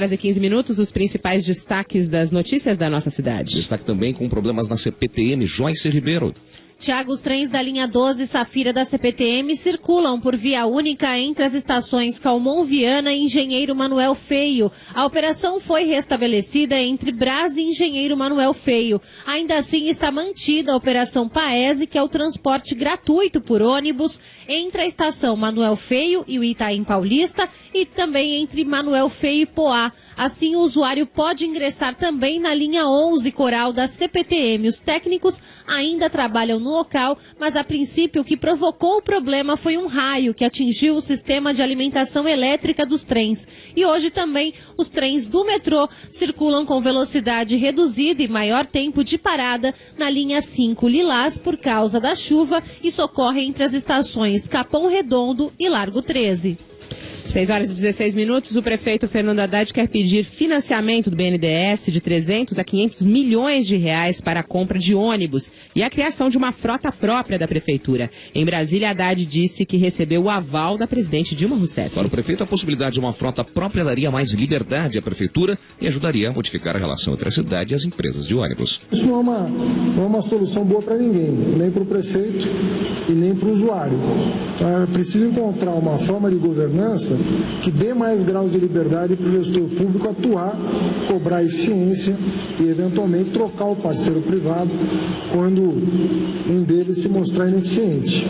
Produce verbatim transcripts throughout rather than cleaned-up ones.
e quinze minutos, os principais destaques das notícias da nossa cidade. Destaque também com problemas na C P T M, Joyce Ribeiro. Tiago, os trens da linha doze Safira da C P T M circulam por via única entre as estações Calmon Viana e Engenheiro Manuel Feio. A operação foi restabelecida entre Brás e Engenheiro Manuel Feio. Ainda assim, está mantida a operação Paese, que é o transporte gratuito por ônibus entre a estação Manuel Feio e o Itaim Paulista e também entre Manuel Feio e Poá. Assim, o usuário pode ingressar também na linha onze Coral da C P T M. Os técnicos ainda trabalham no local, mas a princípio o que provocou o problema foi um raio que atingiu o sistema de alimentação elétrica dos trens. E hoje também os trens do metrô circulam com velocidade reduzida e maior tempo de parada na linha cinco Lilás por causa da chuva e socorre entre as estações Capão Redondo e Largo treze. seis horas e dezesseis minutos, o prefeito Fernando Haddad quer pedir financiamento do B N D E S de trezentos a quinhentos milhões de reais para a compra de ônibus e a criação de uma frota própria da prefeitura. Em Brasília, Haddad disse que recebeu o aval da presidente Dilma Rousseff. Para o prefeito, a possibilidade de uma frota própria daria mais liberdade à prefeitura e ajudaria a modificar a relação entre a cidade e as empresas de ônibus. Isso não é uma, não é uma solução boa para ninguém, nem para o prefeito e nem para o usuário. Então, é preciso encontrar uma forma de governança que dê mais graus de liberdade para o gestor público atuar, cobrar eficiência e, eventualmente, trocar o parceiro privado quando um deles se mostrar ineficiente.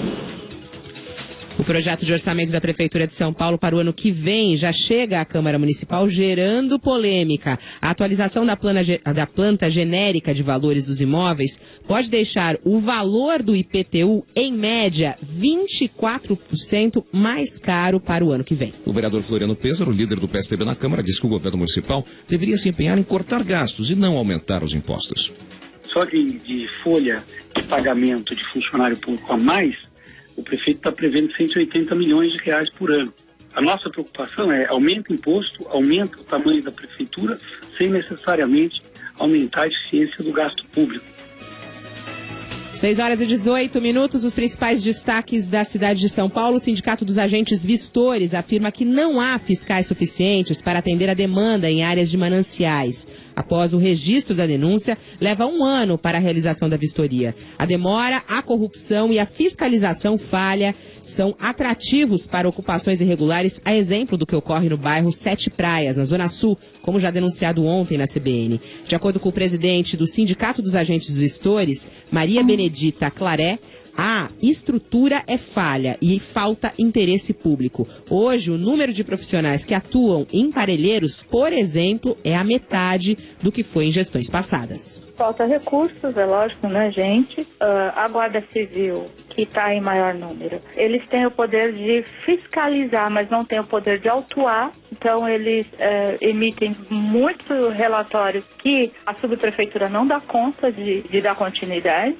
O projeto de orçamento da Prefeitura de São Paulo para o ano que vem já chega à Câmara Municipal gerando polêmica. A atualização da, plana, da planta genérica de valores dos imóveis pode deixar o valor do I P T U, em média, vinte e quatro por cento mais caro para o ano que vem. O vereador Floriano Pêssaro, líder do P S D B na Câmara, disse que o governo municipal deveria se empenhar em cortar gastos e não aumentar os impostos. Só de, de folha de pagamento de funcionário público a mais, o prefeito está prevendo cento e oitenta milhões de reais por ano. A nossa preocupação é aumenta o imposto, aumenta o tamanho da prefeitura, sem necessariamente aumentar a eficiência do gasto público. seis horas e dezoito minutos, os principais destaques da cidade de São Paulo. O Sindicato dos Agentes Vistores afirma que não há fiscais suficientes para atender a demanda em áreas de mananciais. Após o registro da denúncia, leva um ano para a realização da vistoria. A demora, a corrupção e a fiscalização falha são atrativos para ocupações irregulares, a exemplo do que ocorre no bairro Sete Praias, na Zona Sul, como já denunciado ontem na C B N. De acordo com o presidente do Sindicato dos Agentes Vistores, Maria Benedita Claré, a estrutura é falha e falta interesse público. Hoje, o número de profissionais que atuam em parelheiros, por exemplo, é a metade do que foi em gestões passadas. Falta recursos, é lógico, né, gente? Uh, a Guarda Civil, que está em maior número, eles têm o poder de fiscalizar, mas não têm o poder de autuar. Então, eles uh, emitem muito relatório que a subprefeitura não dá conta de, de dar continuidade.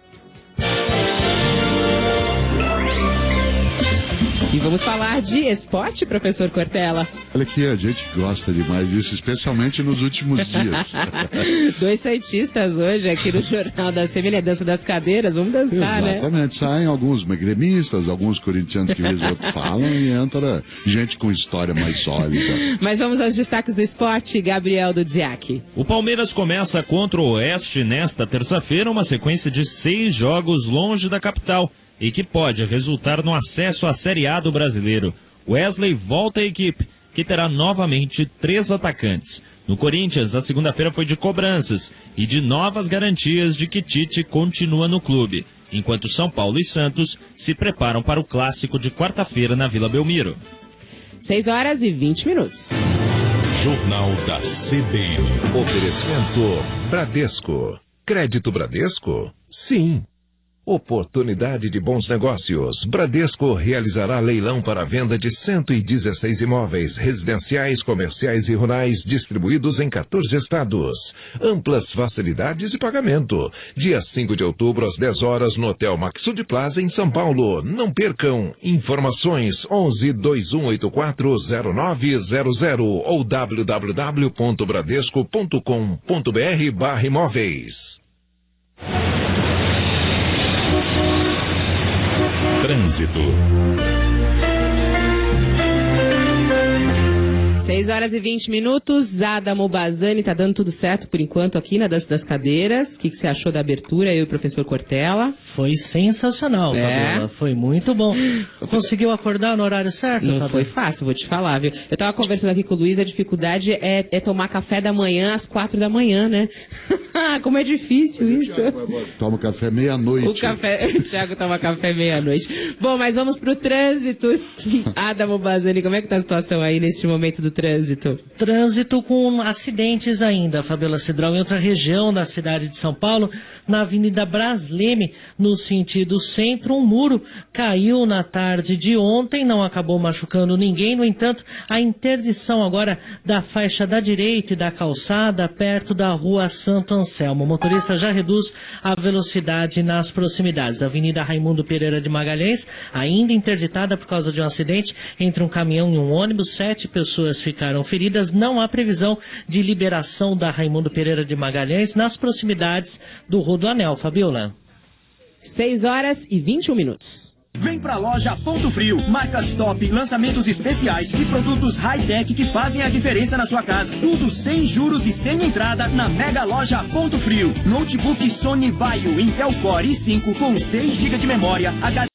E vamos falar de esporte, professor Cortella? Olha que a gente gosta demais disso, especialmente nos últimos dias. Dois santistas hoje aqui no Jornal da C B N, dança das cadeiras, vamos dançar, né? Exatamente, saem alguns gremistas, alguns corintianos que vez outro falam e entra gente com história mais sólida. Mas vamos aos destaques do esporte, Gabriel Dudziak. O Palmeiras começa contra o Oeste nesta terça-feira uma sequência de seis jogos longe da capital e que pode resultar no acesso à Série A do Brasileiro. Wesley volta à equipe, que terá novamente três atacantes. No Corinthians, a segunda-feira foi de cobranças e de novas garantias de que Tite continua no clube, enquanto São Paulo e Santos se preparam para o clássico de quarta-feira na Vila Belmiro. seis horas e vinte minutos. Jornal da C B N. Oferecimento Bradesco. Crédito Bradesco? Sim. Oportunidade de bons negócios. Bradesco realizará leilão para a venda de cento e dezesseis imóveis residenciais, comerciais e rurais distribuídos em quatorze estados. Amplas facilidades de pagamento. Dia cinco de outubro às dez horas no Hotel Maxud Plaza em São Paulo. Não percam. Informações onze, dois um oito quatro, zero nove zero zero ou w w w ponto bradesco ponto com ponto b r barra imóveis. Trânsito. seis horas e vinte minutos, Adamo Bazzani, tá dando tudo certo por enquanto aqui na Dança das Cadeiras. O que, que você achou da abertura, eu e o professor Cortella? Foi sensacional, é. Fabiola, foi muito bom. Conseguiu acordar no horário certo, Não Fabiola? foi fácil, vou te falar, viu? Eu tava conversando aqui com o Luiz, a dificuldade é, é tomar café da manhã às quatro da manhã, né? Como é difícil isso. Toma café meia-noite. O café, o Thiago toma café meia-noite. Bom, mas vamos pro trânsito. Adamo Bazzani, como é que tá a situação aí neste momento do trânsito? Trânsito com acidentes ainda, Fabiola Cidral, em outra região da cidade de São Paulo, na Avenida Brasleme, no sentido centro, um muro caiu na tarde de ontem, não acabou machucando ninguém, no entanto, a interdição agora da faixa da direita e da calçada, perto da rua Santo Anselmo. O motorista já reduz a velocidade nas proximidades da Avenida Raimundo Pereira de Magalhães, ainda interditada por causa de um acidente entre um caminhão e um ônibus, sete pessoas ficaram feridas, não há previsão de liberação da Raimundo Pereira de Magalhães nas proximidades do Rodoanel. Fabiola. seis horas e vinte e um minutos. Vem pra loja Ponto Frio, marcas top, lançamentos especiais e produtos high-tech que fazem a diferença na sua casa. Tudo sem juros e sem entrada na mega loja Ponto Frio. Notebook Sony Vaio Intel Core i cinco com seis gigas de memória, H D